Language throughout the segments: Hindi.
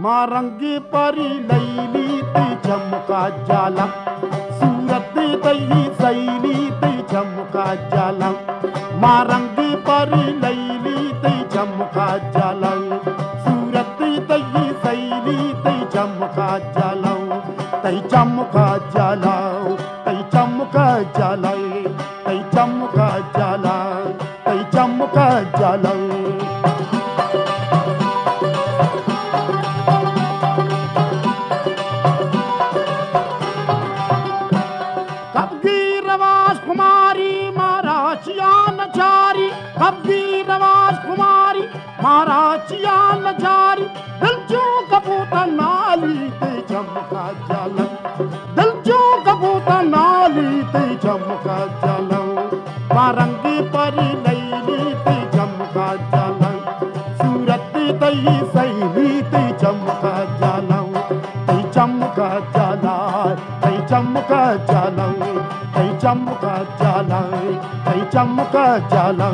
मां रंगी परी लैली ती चमका जाला, सूरत तई सैली ती चमका जाला, मां रंगी परी लैली ती चमका जाला, सूरत तई सैली ती चमका जाला, तई चमका जाला, तई चमका जाला, तई चमका जाला, तई चमका जाला। कुमारी महाराजिया नचारी, कब्बी रवाज कुमारी महाराजिया नचारी, दिल जो कबूतर नाली ते चमका जाला, दिल जो कबूतर नाली ते चमका जाला, मां रंगी परी लैली ते चमका जाला, सूरत तई सैली ते चमका जाला, तई चमका जाला, तई चमका जाला, तई चमका जाला, तई चमका जाला।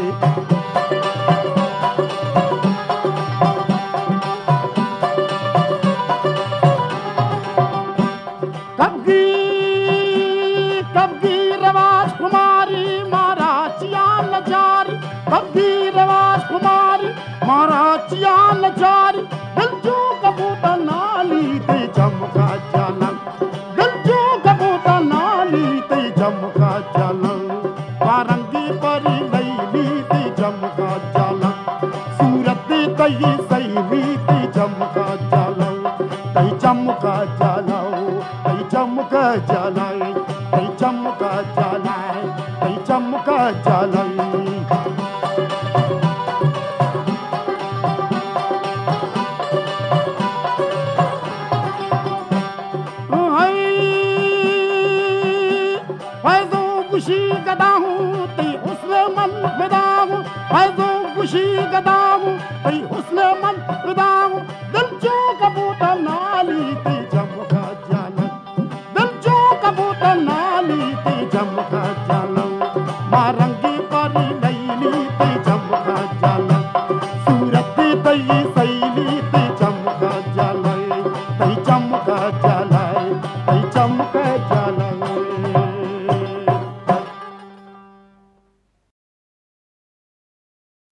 कब्बी रवाज कुमारी महाराजिया नचारी, कब्बी रवाज कुमारी महाराजिया नचारी, दिल जो कबूतर नाली ते चमका जाला, दिल जो कबूतर नाली ते चमका जाला, मां रंगी परी लैली ते चमका जाला, सूरत तई सैली ते चमका जाला, तई चमका जाला, तई चमका जाला, तई चमका जाला, तई चमका जाला। खुशी गदा हूँ ती हुस्न मन फिदा हूँ, खुशी गदा हूँ ती हुस्न मन फिदा हूँ, दिल जो कबूतर नाली ती